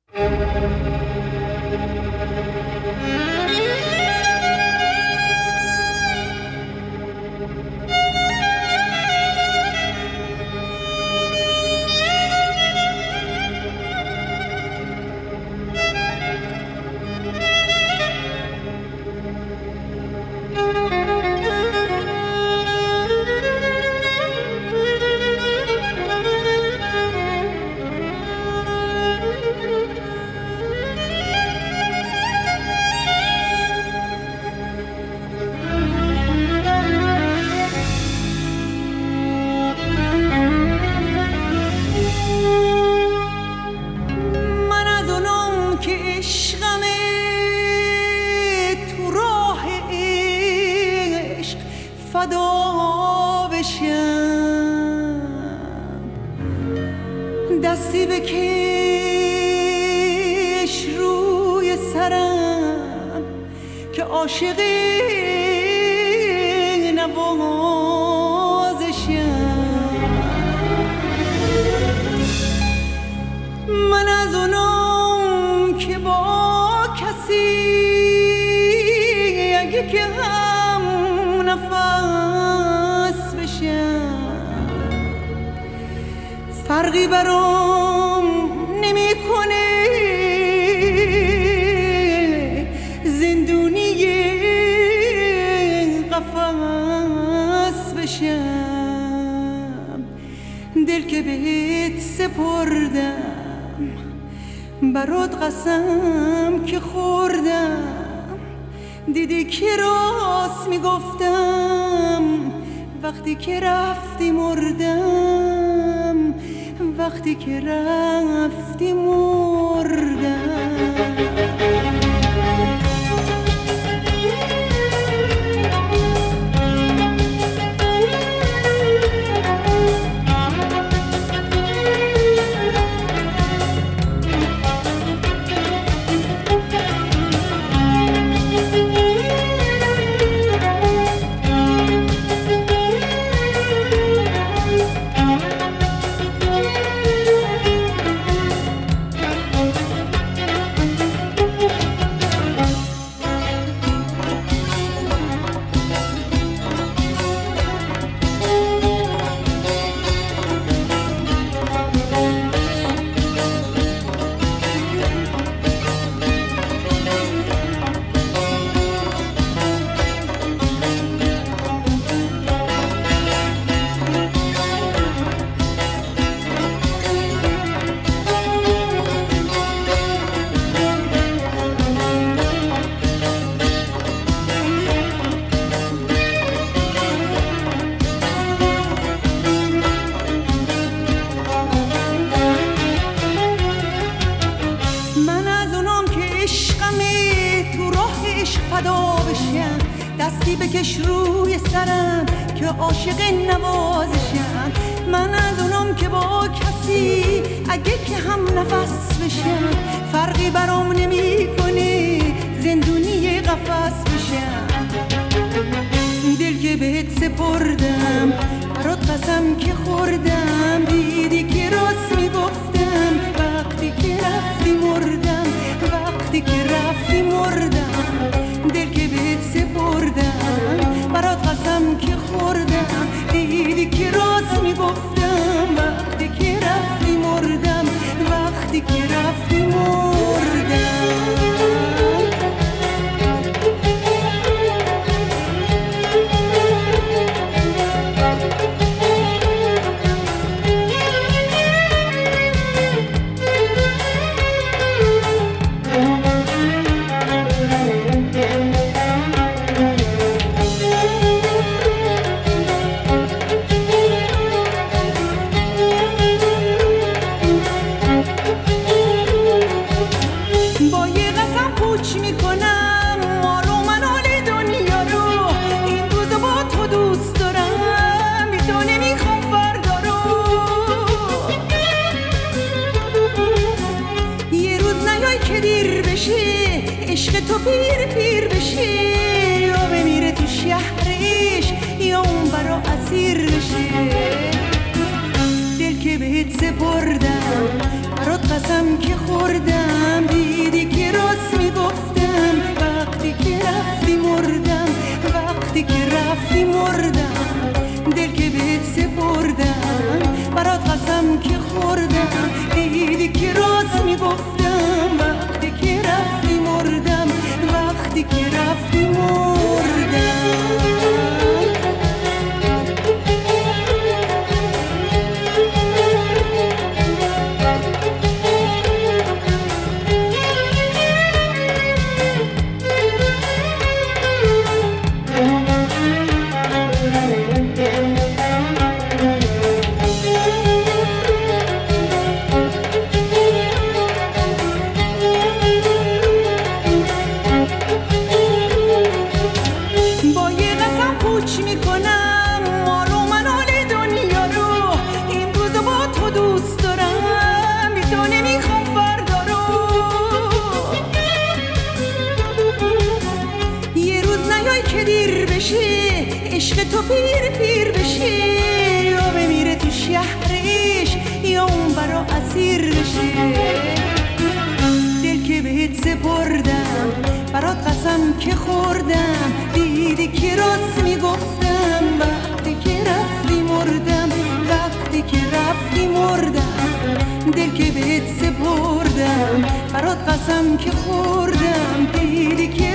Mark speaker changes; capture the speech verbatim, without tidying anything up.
Speaker 1: فدا بشم، دستی بکش روی سرم که عاشق نوازشم. من از اونم که با کسی اگه که هم نفس بشم فرقی برام نمیکنه زندونی قفس بشم. دل که بهت سپردم برات قسم که خوردم، دیدی که راست میگفتم وقتی که رفتی مردم، وقتی که رفتی مردم. دستی بکش روی سرم که عاشق نوازشم. من از اونم که با کسی اگه که هم نفس بشم فرقی برام نمیکنه زندونی قفس بشم. دل که بهت سپردم برات قسم که خوردم، دیدی که راست میگفتم وقتی که رفتی مردم، وقتی که رفتی مردم. دل که بهت سپردم برات قسم که خوردم، دیدی که راست میگفتم وقتی که رفتی مردم، وقتی که رفتی مردم. عشق تو پیر پیر بشه یا بمیره تو شهرش یا اون برا اسیر بشه. دل که بهت سپردم برات قسم که خوردم، عشق تو پیر پیر بشه یا بمیره تو شهرش یا اون برا اسیر بشه. دل که بهت سپردم برات قسم که خوردم، دیدی که راست میگفتم وقتی که رفتی مردم، وقتی که رفتی مردم. دل که بهت سپردم برات قسم که خوردم، دیدی که